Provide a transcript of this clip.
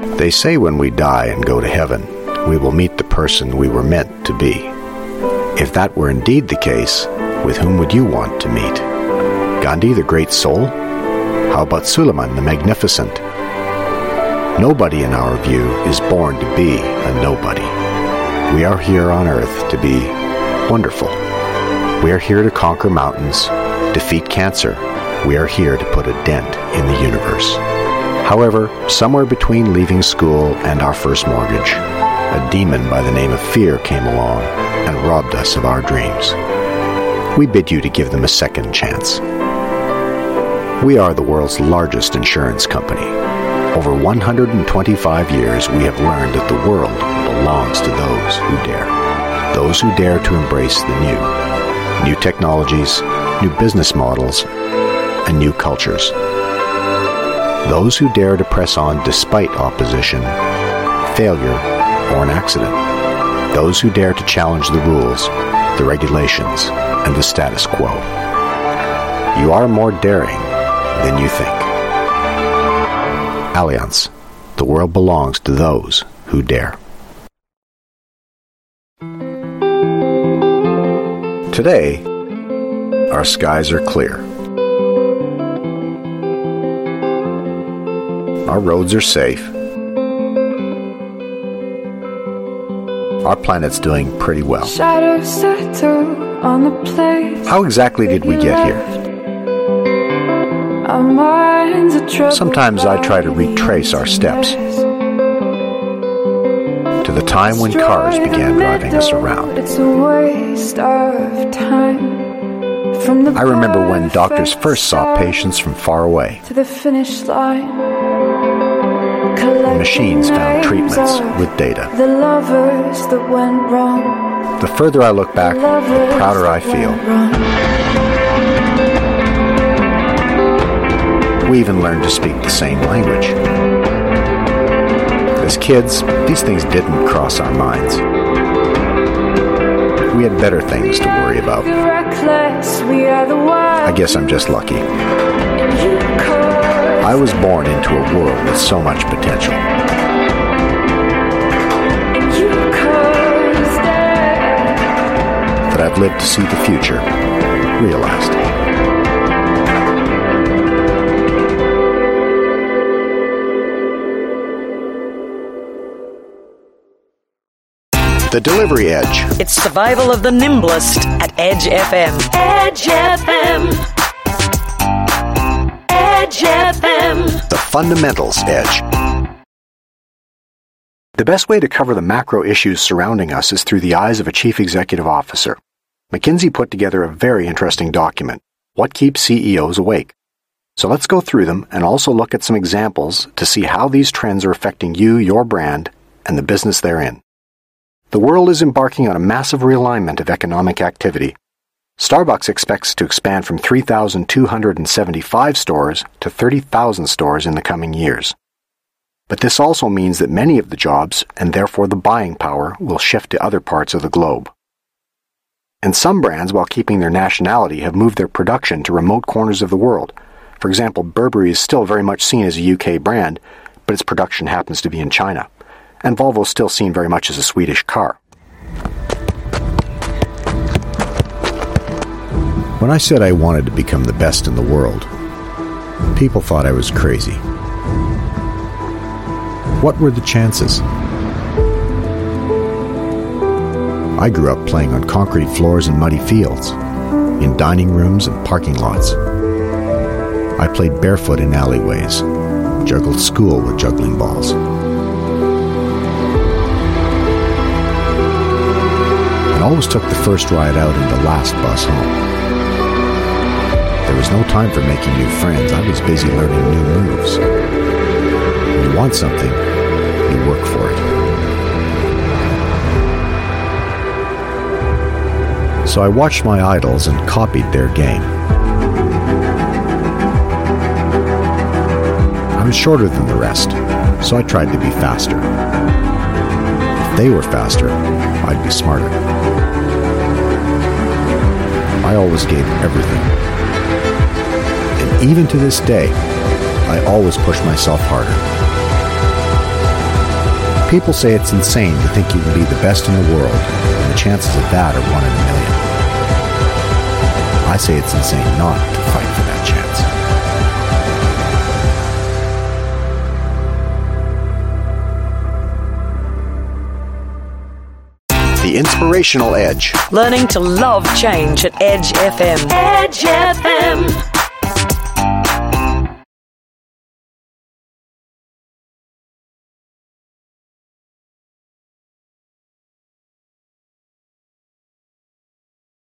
They say when we die and go to heaven, we will meet the person we were meant to be. If that were indeed the case, with whom would you want to meet? Gandhi, the great soul? How about Suleiman, the magnificent? Nobody in our view is born to be a nobody. We are here on earth to be wonderful. We are here to conquer mountains, defeat cancer. We are here to put a dent in the universe. However, somewhere between leaving school and our first mortgage, a demon by the name of fear came along and robbed us of our dreams. We bid you to give them a second chance. We are the world's largest insurance company. Over 125 years, we have learned that the world belongs to those who dare to embrace the new technologies, new business models, and new cultures. Those who dare to press on despite opposition, failure, or an accident. Those who dare to challenge the rules, the regulations, and the status quo. You are more daring than you think. Allianz. The world belongs to those who dare. Today, our skies are clear. Our roads are safe. Our planet's doing pretty well. How exactly did we get here? Sometimes I try to retrace our steps to the time when cars began driving us around. I remember when doctors first saw patients from far away. The machines found treatments with data. The further I look back, the prouder I feel. We even learned to speak the same language. As kids, these things didn't cross our minds. We had better things to worry about. I guess I'm just lucky. I was born into a world with so much potential. That I've lived to see the future realized. The Delivery Edge. It's survival of the nimblest at Edge FM. Edge FM. Edge FM. The Fundamentals Edge. The best way to cover the macro issues surrounding us is through the eyes of a chief executive officer. McKinsey put together a very interesting document, What Keeps CEOs Awake? So let's go through them and also look at some examples to see how these trends are affecting you, your brand, and the business therein. The world is embarking on a massive realignment of economic activity. Starbucks expects to expand from 3,275 stores to 30,000 stores in the coming years. But this also means that many of the jobs, and therefore the buying power, will shift to other parts of the globe. And some brands, while keeping their nationality, have moved their production to remote corners of the world. For example, Burberry is still very much seen as a UK brand, but its production happens to be in China. And Volvo is still seen very much as a Swedish car. When I said I wanted to become the best in the world, people thought I was crazy. What were the chances? I grew up playing on concrete floors and muddy fields, in dining rooms and parking lots. I played barefoot in alleyways, juggled school with juggling balls. And always took the first ride out and the last bus home. There was no time for making new friends. I was busy learning new moves. When you want something, you work for it. So I watched my idols and copied their game. I was shorter than the rest, so I tried to be faster. If they were faster, I'd be smarter. I always gave everything. And even to this day, I always push myself harder. People say it's insane to think you can be the best in the world, and the chances of that are 1 in a million. I say it's insane not to fight for that chance. The Inspirational Edge. Learning to love change at Edge FM. Edge FM.